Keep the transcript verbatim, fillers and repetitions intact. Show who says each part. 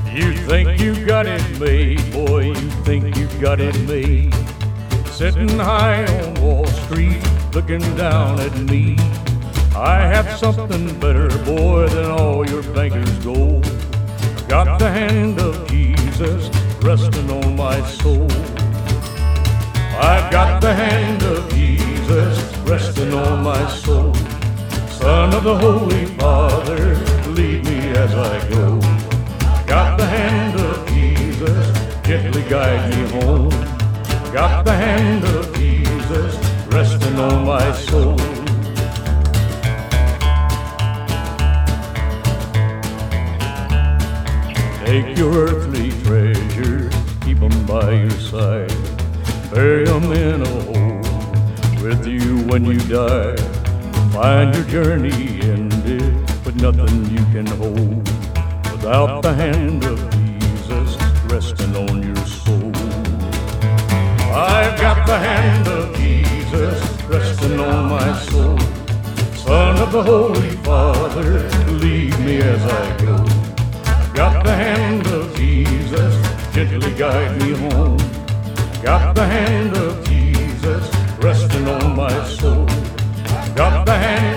Speaker 1: You think you got it made, boy, you think you got it made. Sitting high on Wall Street, looking down at me. I have something better, boy, than all your bankers' gold. I got the hand of Jesus resting on my soul. I've got the hand of Jesus resting on my soul. Son of the Holy Father, lead me as I go. Got the hand of Jesus, gently guide me home. Got the hand of Jesus resting on my soul. Take your earthly treasures, keep them by your side. Bury them in a hole with you when you die. Find your journey ended with nothing you can hold without the hand of Jesus resting on your soul. I've got the hand of Jesus resting on my soul. Son of the Holy Father, lead me as I go. Got the hand of Jesus, gently guide me home. Got the hand of Jesus resting on my soul. Got the hand